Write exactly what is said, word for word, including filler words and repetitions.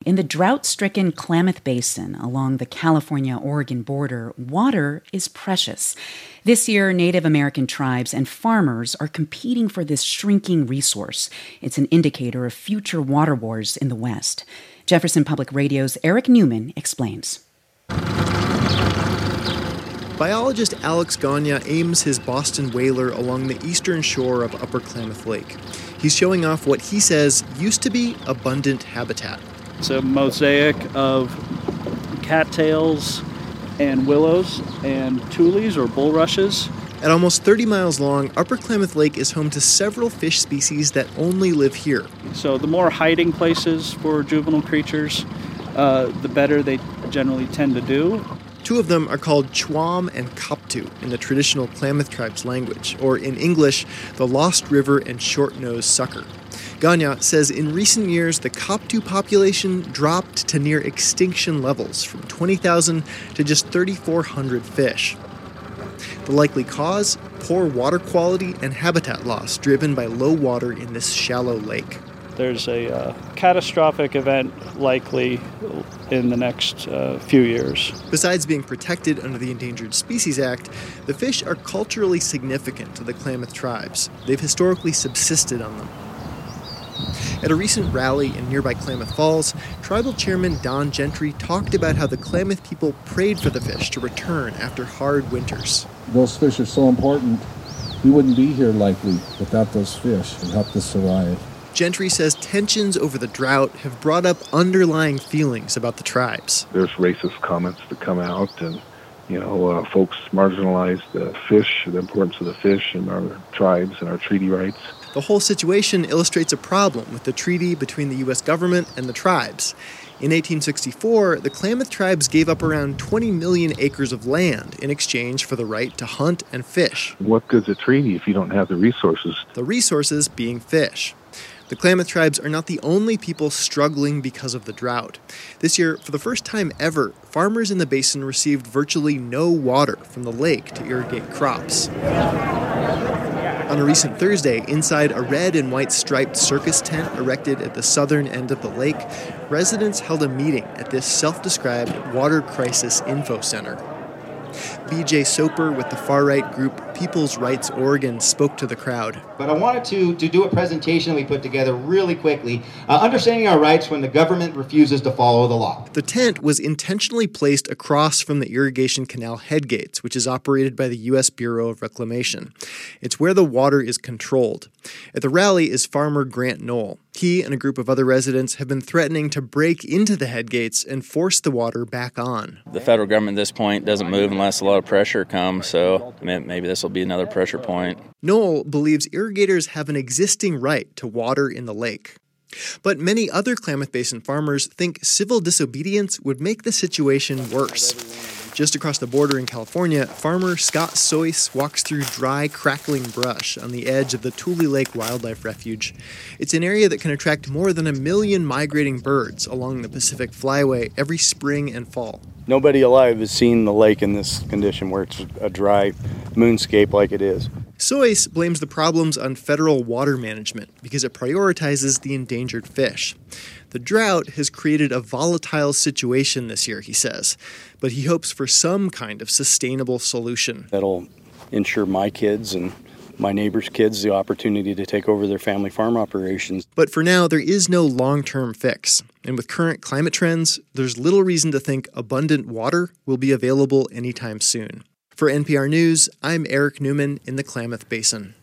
In the drought-stricken Klamath Basin along the California-Oregon border, water is precious. This year, Native American tribes and farmers are competing for this shrinking resource. It's an indicator of future water wars in the West. Jefferson Public Radio's Eric Newman explains. Biologist Alex Gagne aims his Boston whaler along the eastern shore of Upper Klamath Lake. He's showing off what he says used to be abundant habitat. It's a mosaic of cattails and willows and tules or bulrushes. At almost thirty miles long, Upper Klamath Lake is home to several fish species that only live here. So the more hiding places for juvenile creatures, uh, the better they generally tend to do. Two of them are called Chwam and Koptu in the traditional Klamath tribe's language, or in English, the Lost River and Short-Nosed Sucker. Gagne says in recent years, the Koptu population dropped to near extinction levels from twenty thousand to just thirty-four hundred fish. The likely cause? Poor water quality and habitat loss driven by low water in this shallow lake. There's a uh, catastrophic event likely in the next uh, few years. Besides being protected under the Endangered Species Act, the fish are culturally significant to the Klamath tribes. They've historically subsisted on them. At a recent rally in nearby Klamath Falls, Tribal Chairman Don Gentry talked about how the Klamath people prayed for the fish to return after hard winters. Those fish are so important. We wouldn't be here likely without those fish who helped us survive. Gentry says tensions over the drought have brought up underlying feelings about the tribes. There's racist comments that come out, and you know, uh, folks marginalize the fish, the importance of the fish in our tribes and our treaty rights. The whole situation illustrates a problem with the treaty between the U S government and the tribes. In eighteen sixty-four, the Klamath tribes gave up around twenty million acres of land in exchange for the right to hunt and fish. What good's a treaty if you don't have the resources? The resources being fish. The Klamath tribes are not the only people struggling because of the drought. This year, for the first time ever, farmers in the basin received virtually no water from the lake to irrigate crops. On a recent Thursday, inside a red and white striped circus tent erected at the southern end of the lake, residents held a meeting at this self-described Water Crisis Info Center. B J Soper with the far-right group People's Rights Oregon spoke to the crowd. But I wanted to, to do a presentation we put together really quickly, uh, understanding our rights when the government refuses to follow the law. The tent was intentionally placed across from the irrigation canal headgates, which is operated by the U S Bureau of Reclamation. It's where the water is controlled. At the rally is farmer Grant Knoll. He and a group of other residents have been threatening to break into the headgates and force the water back on. The federal government at this point doesn't move unless a lot of pressure comes, so maybe this will be another pressure point. Knoll believes irrigators have an existing right to water in the lake. But many other Klamath Basin farmers think civil disobedience would make the situation worse. Just across the border in California, farmer Scott Sois walks through dry, crackling brush on the edge of the Tule Lake Wildlife Refuge. It's an area that can attract more than a million migrating birds along the Pacific Flyway every spring and fall. Nobody alive has seen the lake in this condition where it's a dry moonscape like it is. Sois blames the problems on federal water management because it prioritizes the endangered fish. The drought has created a volatile situation this year, he says, but he hopes for some kind of sustainable solution. That'll ensure my kids and my neighbors' kids the opportunity to take over their family farm operations. But for now, there is no long-term fix. And with current climate trends, there's little reason to think abundant water will be available anytime soon. For N P R News, I'm Eric Newman in the Klamath Basin.